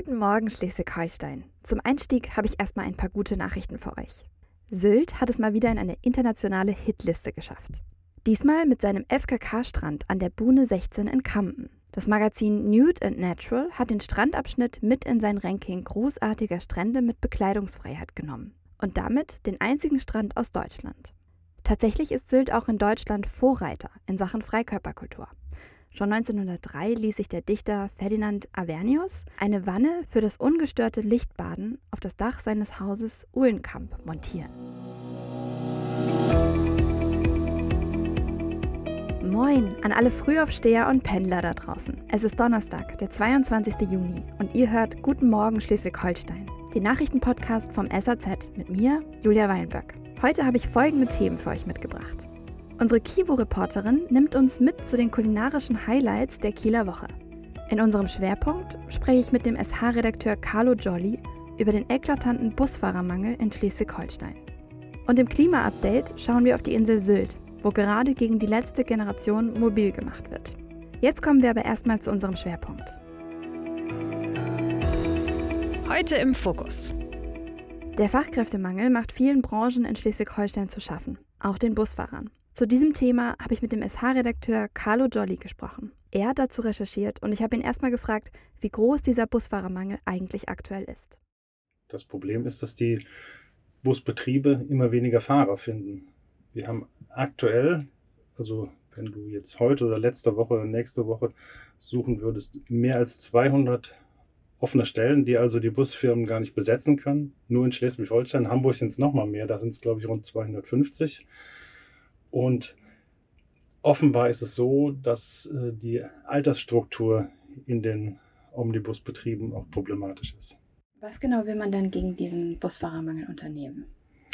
Guten Morgen, Schleswig-Holstein. Zum Einstieg habe ich erstmal ein paar gute Nachrichten für euch. Sylt hat es mal wieder in eine internationale Hitliste geschafft. Diesmal mit seinem FKK-Strand an der Buhne 16 in Kampen. Das Magazin Nude and Natural hat den Strandabschnitt mit in sein Ranking großartiger Strände mit Bekleidungsfreiheit genommen und damit den einzigen Strand aus Deutschland. Tatsächlich ist Sylt auch in Deutschland Vorreiter in Sachen Freikörperkultur. Schon 1903 ließ sich der Dichter Ferdinand Avernius eine Wanne für das ungestörte Lichtbaden auf das Dach seines Hauses Uhlenkamp montieren. Moin an alle Frühaufsteher und Pendler da draußen. Es ist Donnerstag, der 22. Juni und ihr hört Guten Morgen Schleswig-Holstein, den Nachrichtenpodcast vom SAZ mit mir, Julia Weinböck. Heute habe ich folgende Themen für euch mitgebracht. Unsere Kivo-Reporterin nimmt uns mit zu den kulinarischen Highlights der Kieler Woche. In unserem Schwerpunkt spreche ich mit dem SH-Redakteur Carlo Jolly über den eklatanten Busfahrermangel in Schleswig-Holstein. Und im Klima-Update schauen wir auf die Insel Sylt, wo gerade gegen die letzte Generation mobil gemacht wird. Jetzt kommen wir aber erstmal zu unserem Schwerpunkt. Heute im Fokus. Der Fachkräftemangel macht vielen Branchen in Schleswig-Holstein zu schaffen, auch den Busfahrern. Zu diesem Thema habe ich mit dem SH-Redakteur Carlo Jolly gesprochen. Er hat dazu recherchiert und ich habe ihn erstmal gefragt, wie groß dieser Busfahrermangel eigentlich aktuell ist. Das Problem ist, dass die Busbetriebe immer weniger Fahrer finden. Wir haben aktuell, also wenn du jetzt heute oder letzte Woche oder nächste Woche suchen würdest, mehr als 200 offene Stellen, die also die Busfirmen gar nicht besetzen können. Nur in Schleswig-Holstein, Hamburg sind es nochmal mehr, da sind es glaube ich rund 250. Und offenbar ist es so, dass die Altersstruktur in den Omnibusbetrieben auch problematisch ist. Was genau will man dann gegen diesen Busfahrermangel unternehmen?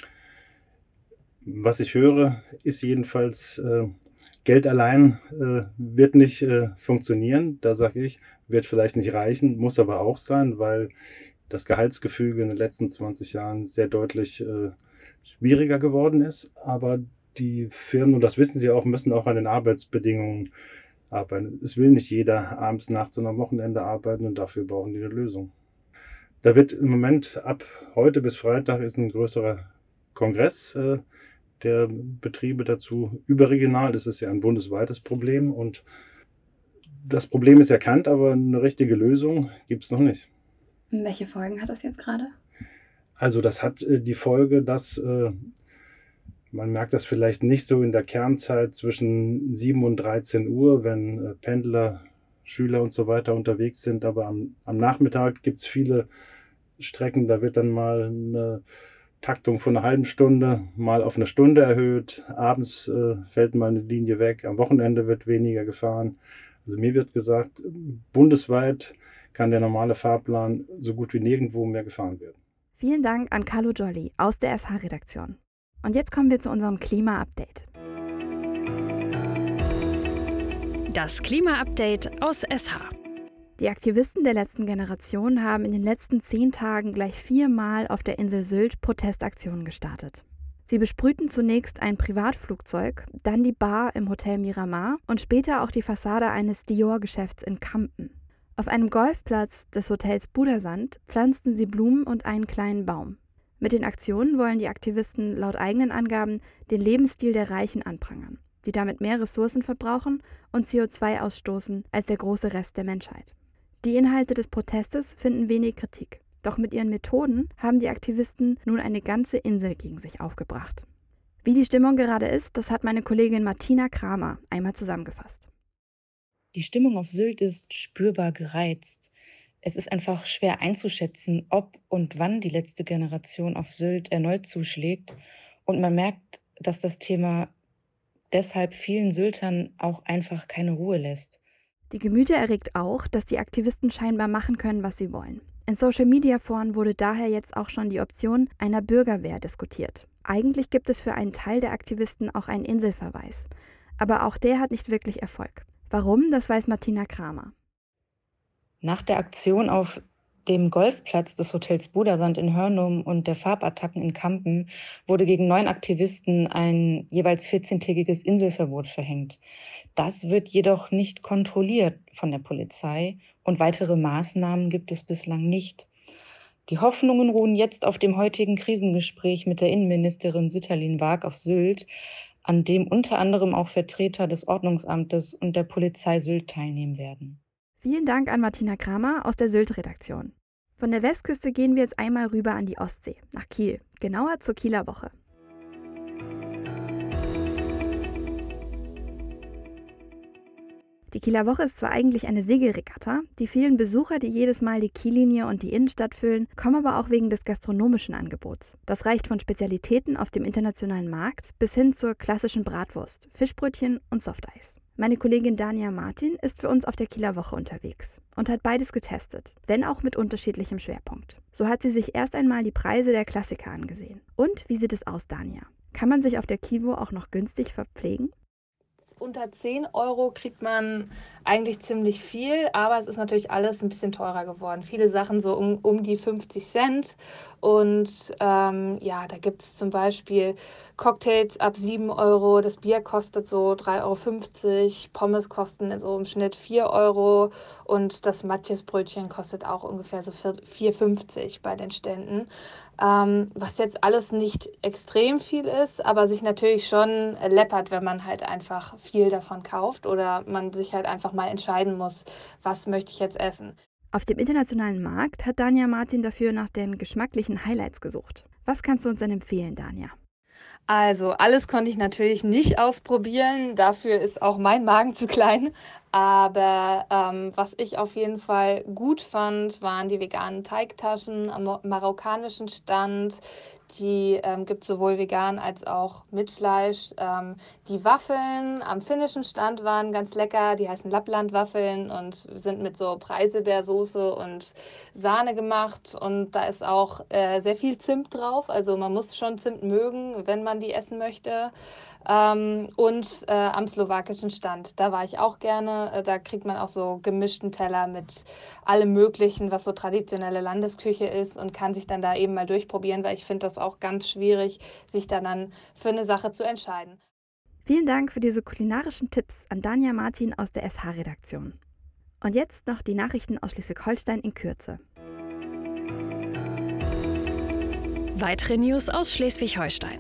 Was ich höre, ist jedenfalls, Geld allein wird nicht funktionieren. Da sage ich, wird vielleicht nicht reichen, muss aber auch sein, weil das Gehaltsgefüge in den letzten 20 Jahren sehr deutlich schwieriger geworden ist. Aber die Firmen, und das wissen sie auch, müssen auch an den Arbeitsbedingungen arbeiten. Es will nicht jeder abends, nachts und am Wochenende arbeiten und dafür brauchen die eine Lösung. Da wird im Moment ab heute bis Freitag ist ein größerer Kongress der Betriebe dazu. Überregional, das ist ja ein bundesweites Problem und das Problem ist erkannt, aber eine richtige Lösung gibt es noch nicht. Und welche Folgen hat das jetzt gerade? Also das hat die Folge, dass man merkt das vielleicht nicht so in der Kernzeit zwischen 7 und 13 Uhr, wenn Pendler, Schüler und so weiter unterwegs sind. Aber am Nachmittag gibt es viele Strecken, da wird dann mal eine Taktung von einer halben Stunde mal auf eine Stunde erhöht. Abends fällt mal eine Linie weg. Am Wochenende wird weniger gefahren. Also mir wird gesagt, bundesweit kann der normale Fahrplan so gut wie nirgendwo mehr gefahren werden. Vielen Dank an Carlo Jolly aus der SH-Redaktion. Und jetzt kommen wir zu unserem Klima-Update. Das Klima-Update aus SH. Die Aktivisten der letzten Generation haben in den letzten 10 Tagen gleich 4-mal auf der Insel Sylt Protestaktionen gestartet. Sie besprühten zunächst ein Privatflugzeug, dann die Bar im Hotel Miramar und später auch die Fassade eines Dior-Geschäfts in Kampen. Auf einem Golfplatz des Hotels Budersand pflanzten sie Blumen und einen kleinen Baum. Mit den Aktionen wollen die Aktivisten laut eigenen Angaben den Lebensstil der Reichen anprangern, die damit mehr Ressourcen verbrauchen und CO2 ausstoßen als der große Rest der Menschheit. Die Inhalte des Protestes finden wenig Kritik, doch mit ihren Methoden haben die Aktivisten nun eine ganze Insel gegen sich aufgebracht. Wie die Stimmung gerade ist, das hat meine Kollegin Martina Kramer einmal zusammengefasst. Die Stimmung auf Sylt ist spürbar gereizt. Es ist einfach schwer einzuschätzen, ob und wann die letzte Generation auf Sylt erneut zuschlägt. Und man merkt, dass das Thema deshalb vielen Syltern auch einfach keine Ruhe lässt. Die Gemüter erregt auch, dass die Aktivisten scheinbar machen können, was sie wollen. In Social-Media-Foren wurde daher jetzt auch schon die Option einer Bürgerwehr diskutiert. Eigentlich gibt es für einen Teil der Aktivisten auch einen Inselverweis. Aber auch der hat nicht wirklich Erfolg. Warum, das weiß Martina Kramer. Nach der Aktion auf dem Golfplatz des Hotels Budersand in Hörnum und der Farbattacken in Kampen wurde gegen 9 Aktivisten ein jeweils 14-tägiges Inselverbot verhängt. Das wird jedoch nicht kontrolliert von der Polizei und weitere Maßnahmen gibt es bislang nicht. Die Hoffnungen ruhen jetzt auf dem heutigen Krisengespräch mit der Innenministerin Sütterlin Waag auf Sylt, an dem unter anderem auch Vertreter des Ordnungsamtes und der Polizei Sylt teilnehmen werden. Vielen Dank an Martina Kramer aus der Sylt-Redaktion. Von der Westküste gehen wir jetzt einmal rüber an die Ostsee, nach Kiel, genauer zur Kieler Woche. Die Kieler Woche ist zwar eigentlich eine Segelregatta, die vielen Besucher, die jedes Mal die Kiellinie und die Innenstadt füllen, kommen aber auch wegen des gastronomischen Angebots. Das reicht von Spezialitäten auf dem internationalen Markt bis hin zur klassischen Bratwurst, Fischbrötchen und Softeis. Meine Kollegin Dania Martin ist für uns auf der Kieler Woche unterwegs und hat beides getestet, wenn auch mit unterschiedlichem Schwerpunkt. So hat sie sich erst einmal die Preise der Klassiker angesehen. Und wie sieht es aus, Dania? Kann man sich auf der Kivo auch noch günstig verpflegen? Unter 10 Euro kriegt man eigentlich ziemlich viel, aber es ist natürlich alles ein bisschen teurer geworden. Viele Sachen so um die 50 Cent und da gibt es zum Beispiel Cocktails ab 7 Euro, das Bier kostet so 3,50 Euro, Pommes kosten so im Schnitt 4 Euro und das Matjesbrötchen kostet auch ungefähr so 4,50 bei den Ständen. Was jetzt alles nicht extrem viel ist, aber sich natürlich schon läppert, wenn man halt einfach viel davon kauft oder man sich halt einfach mal entscheiden muss, was möchte ich jetzt essen. Auf dem internationalen Markt hat Dania Martin dafür nach den geschmacklichen Highlights gesucht. Was kannst du uns denn empfehlen, Dania? Also alles konnte ich natürlich nicht ausprobieren, dafür ist auch mein Magen zu klein. Aber was ich auf jeden Fall gut fand, waren die veganen Teigtaschen am marokkanischen Stand. Die gibt es sowohl vegan als auch mit Fleisch. Die Waffeln am finnischen Stand waren ganz lecker. Die heißen Lappland-Waffeln und sind mit so Preiselbeersoße und Sahne gemacht. Und da ist auch sehr viel Zimt drauf. Also man muss schon Zimt mögen, wenn man die essen möchte. Und am slowakischen Stand, da war ich auch gerne. Da kriegt man auch so gemischten Teller mit allem Möglichen, was so traditionelle Landesküche ist und kann sich dann da eben mal durchprobieren, weil ich finde das auch ganz schwierig, sich dann für eine Sache zu entscheiden. Vielen Dank für diese kulinarischen Tipps an Dania Martin aus der SH-Redaktion. Und jetzt noch die Nachrichten aus Schleswig-Holstein in Kürze. Weitere News aus Schleswig-Holstein.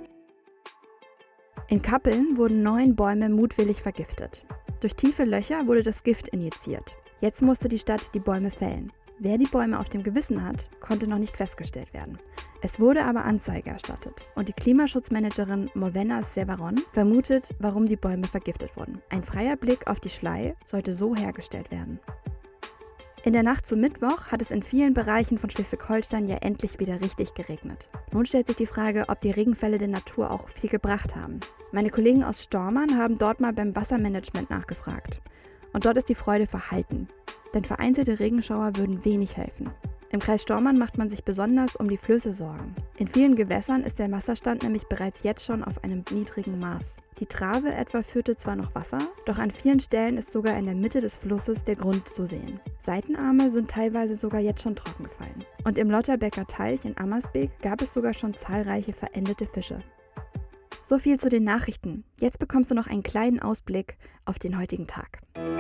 In Kappeln wurden 9 Bäume mutwillig vergiftet. Durch tiefe Löcher wurde das Gift injiziert. Jetzt musste die Stadt die Bäume fällen. Wer die Bäume auf dem Gewissen hat, konnte noch nicht festgestellt werden. Es wurde aber Anzeige erstattet und die Klimaschutzmanagerin Movena Severon vermutet, warum die Bäume vergiftet wurden. Ein freier Blick auf die Schlei sollte so hergestellt werden. In der Nacht zum Mittwoch hat es in vielen Bereichen von Schleswig-Holstein ja endlich wieder richtig geregnet. Nun stellt sich die Frage, ob die Regenfälle der Natur auch viel gebracht haben. Meine Kollegen aus Stormarn haben dort mal beim Wassermanagement nachgefragt. Und dort ist die Freude verhalten. Denn vereinzelte Regenschauer würden wenig helfen. Im Kreis Stormarn macht man sich besonders um die Flüsse Sorgen. In vielen Gewässern ist der Wasserstand nämlich bereits jetzt schon auf einem niedrigen Maß. Die Trave etwa führte zwar noch Wasser, doch an vielen Stellen ist sogar in der Mitte des Flusses der Grund zu sehen. Seitenarme sind teilweise sogar jetzt schon trocken gefallen. Und im Lotterbecker Teich in Ammersbeek gab es sogar schon zahlreiche verendete Fische. So viel zu den Nachrichten. Jetzt bekommst du noch einen kleinen Ausblick auf den heutigen Tag.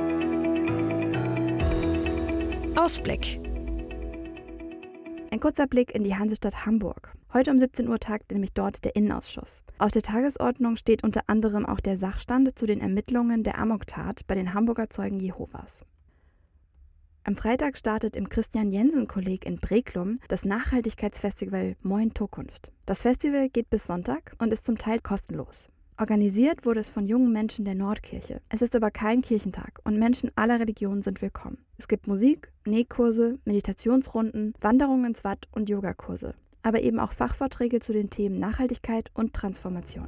Ausblick. Ein kurzer Blick in die Hansestadt Hamburg. Heute um 17 Uhr tagt nämlich dort der Innenausschuss. Auf der Tagesordnung steht unter anderem auch der Sachstand zu den Ermittlungen der Amoktat bei den Hamburger Zeugen Jehovas. Am Freitag startet im Christian-Jensen-Kolleg in Breklum das Nachhaltigkeitsfestival Moin Tokunft. Das Festival geht bis Sonntag und ist zum Teil kostenlos. Organisiert wurde es von jungen Menschen der Nordkirche. Es ist aber kein Kirchentag und Menschen aller Religionen sind willkommen. Es gibt Musik, Nähkurse, Meditationsrunden, Wanderungen ins Watt und Yogakurse. Aber eben auch Fachvorträge zu den Themen Nachhaltigkeit und Transformation.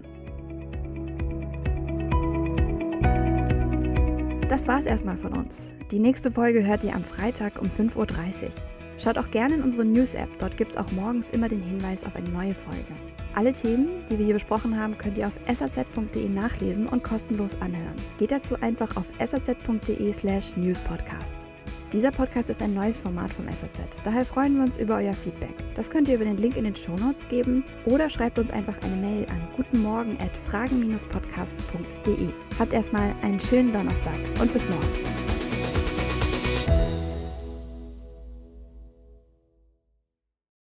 Das war's erstmal von uns. Die nächste Folge hört ihr am Freitag um 5:30 Uhr. Schaut auch gerne in unsere News-App, dort gibt's auch morgens immer den Hinweis auf eine neue Folge. Alle Themen, die wir hier besprochen haben, könnt ihr auf saz.de nachlesen und kostenlos anhören. Geht dazu einfach auf saz.de/newspodcast. Dieser Podcast ist ein neues Format vom SAZ. Daher freuen wir uns über euer Feedback. Das könnt ihr über den Link in den Shownotes geben oder schreibt uns einfach eine Mail an gutenmorgen@fragen-podcast.de. Habt erstmal einen schönen Donnerstag und bis morgen.